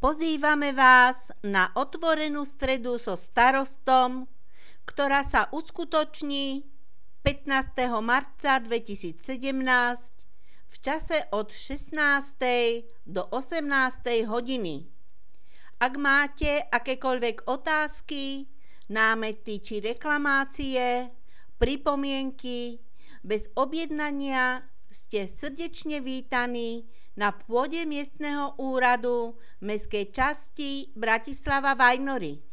Pozývame vás na otvorenú stredu so starostom, ktorá sa uskutoční 15. marca 2017 v čase od 16. do 18. hodiny. Ak máte akékoľvek otázky, námety či reklamácie, pripomienky, bez objednania ste srdečne vítaní na pôde miestneho úradu Mestskej časti Bratislava Vajnory.